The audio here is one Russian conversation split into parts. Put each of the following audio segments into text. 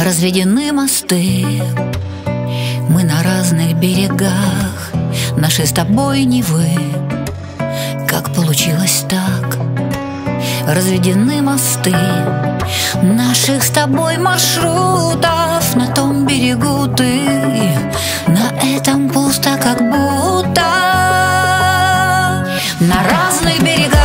Разведены мосты, мы на разных берегах нашей с тобой Невы. Как получилось так? Разведены мосты наших с тобой маршрутов. На том берегу ты, на этом пусто, как будто. На разных берегах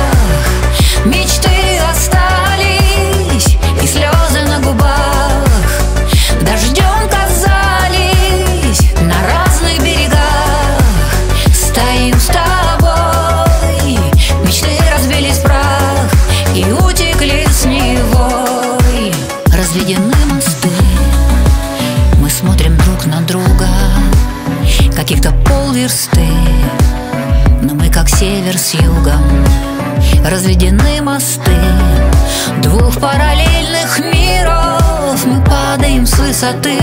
мечты остались, и слезы на губах дождем казались. На разных берегах стою с тобой, мечты разбились в прах и утекли с Невой. Разведены мосты, мы смотрим друг на друга, каких-то полверсты, но мы как север с югом. Разведены мосты двух параллельных миров, мы падаем с высоты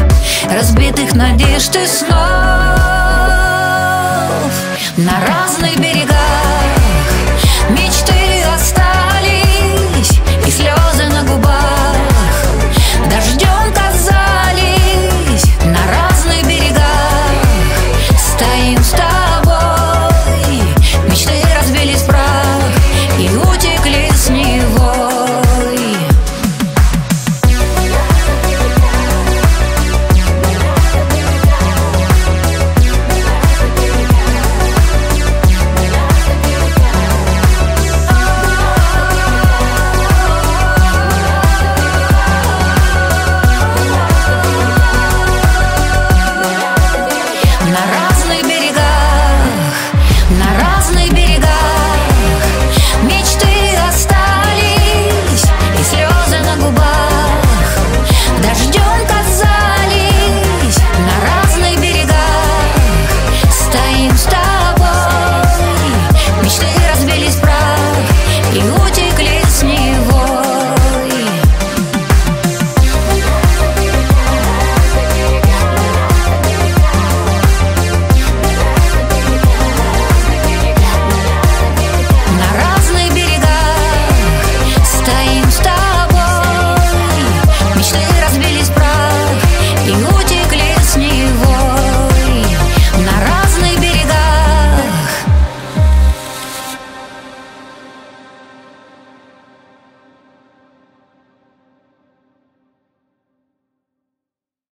разбитых надежд и снов. На разных